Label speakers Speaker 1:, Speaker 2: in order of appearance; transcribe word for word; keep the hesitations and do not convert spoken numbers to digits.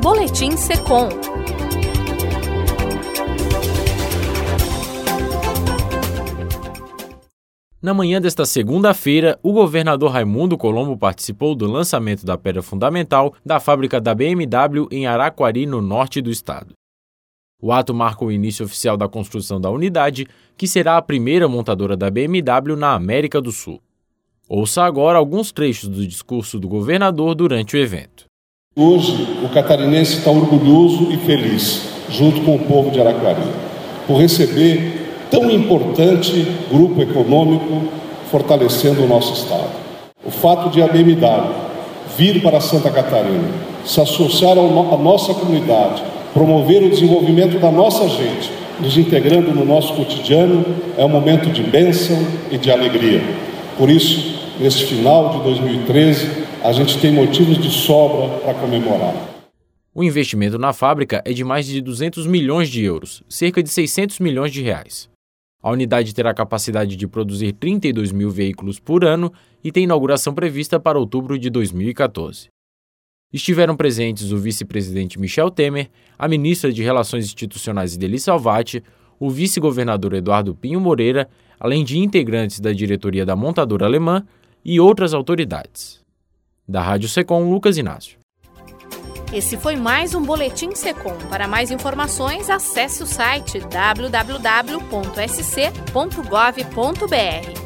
Speaker 1: Boletim Secom.
Speaker 2: Na manhã desta segunda-feira, o governador Raimundo Colombo participou do lançamento da pedra fundamental da fábrica da B M W em Araquari, no norte do estado. O ato marca o início oficial da construção da unidade, que será a primeira montadora da B M W na América do Sul. Ouça agora alguns trechos do discurso do governador durante o evento.
Speaker 3: Hoje, o catarinense está orgulhoso e feliz, junto com o povo de Araquari, por receber tão importante grupo econômico fortalecendo o nosso estado. O fato de a B M W vir para Santa Catarina, se associar à nossa comunidade, promover o desenvolvimento da nossa gente, nos integrando no nosso cotidiano, é um momento de bênção e de alegria. Por isso, neste final de dois mil e treze, a gente tem motivos de sobra para comemorar.
Speaker 2: O investimento na fábrica é de mais de duzentos milhões de euros, cerca de seiscentos milhões de reais. A unidade terá capacidade de produzir trinta e dois mil veículos por ano e tem inauguração prevista para outubro de dois mil e quatorze. Estiveram presentes o vice-presidente Michel Temer, a ministra de Relações Institucionais Idely Salvati, o vice-governador Eduardo Pinho Moreira, além de integrantes da diretoria da montadora alemã e outras autoridades. Da Rádio Secom, Lucas Inácio.
Speaker 1: Esse foi mais um Boletim Secom. Para mais informações, acesse o site w w w ponto s c ponto gov ponto b r.